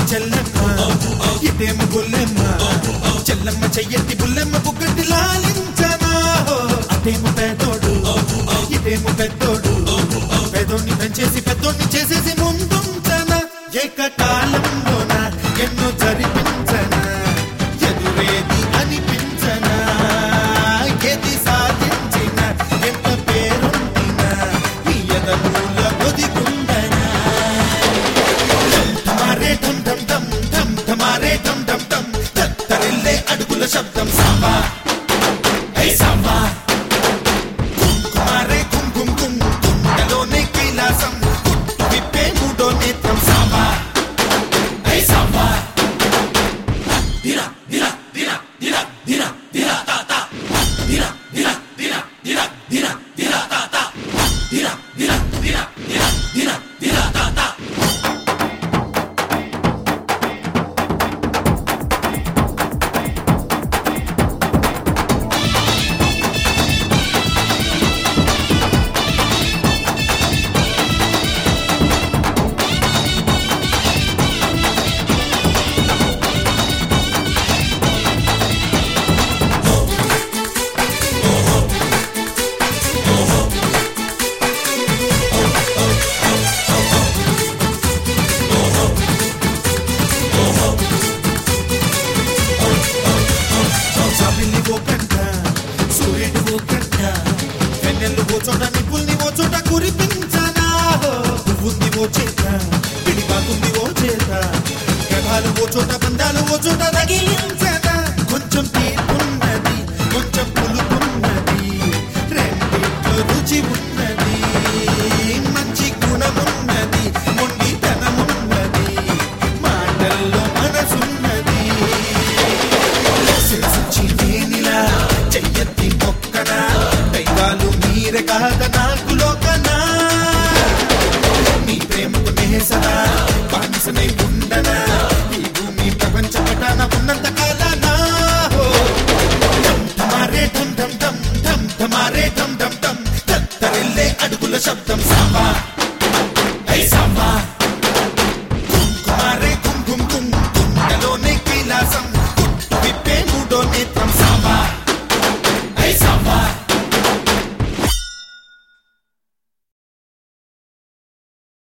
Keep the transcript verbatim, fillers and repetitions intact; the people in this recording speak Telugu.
చెల్లెమ్మ ఇదేమో బుల్లెమ్మ చెల్లెమ్మ చెయ్యట్టి బుల్లెమ్మ బుగ్గటి లాలించనా అదేమో పేదోడు ఇదేమో పెద్దోడు పేదోడిని పెంచేసి పెద్దోడిని చేసేసి ముందుంచనా ఏకకాలంలోన ఎన్నో జరిపించనా ఎదురేది అనిపించనా ఏది సాధించిన ఎంత పేరుండినా ఈ ఎదమూల ఒదిగుండనా ధమారే ధమ్ ధమ్ ధమ్ ధమ్ ధమారే ధమ్ ధమ్ ధమ్ తత్తరిల్లే అడుగుల శబ్దం సాంబా ఐ సాంబా కుంకుమారే కుంకుమ కుంకుమ కుండలోనే కైలాసం కుట్టు విప్పే మూడో నేత్రం సాంబా ఐ సాంబా దిరా దిరా దిరా దిరా దిరా దిరా తాతా దిరా దిరా దిరా దిరా దిరా దిరా తాతా దిరా దిరా దిరా దిరా దిరా దిరా తాతా సాబిల్లి ఓ కంట సూర్యుడు ఓ కంట వెన్నెల్లు ఓ చోట నిప్పుల్ని ఓ చోట కురిపించనా పువ్వుంది ఓ చేత పిడిపాకుంది ఓ చేత గభాలు ఓ చోట బంధాలు ఓ చోట తగిలించనా కొంచెం తీపున్నది కొంచెం పులుపున్నది రెండిట్లో రుచి ఉన్నది మంచి గుణమున్నది మొండితనమున్నది మాటల్లో మనసున్నది శిరసుచినేనిలా చెయ్యెత్తి మొక్కనా దైవాలు మీరే కాద నాకు లోకనా నీ ప్రేమకు నేసనా బానిసనై ఉండనా ఈ భూమి ప్రపంచ పటాన ఉన్నంత కాలనా ధమ్ ధమారే ధమ్ ధమ్ ధమ్ ధమ్ ధమారే ధమ్ ధమ్ ధమ్ తత్తరిల్లే అడుగుల శబ్దం సాంబా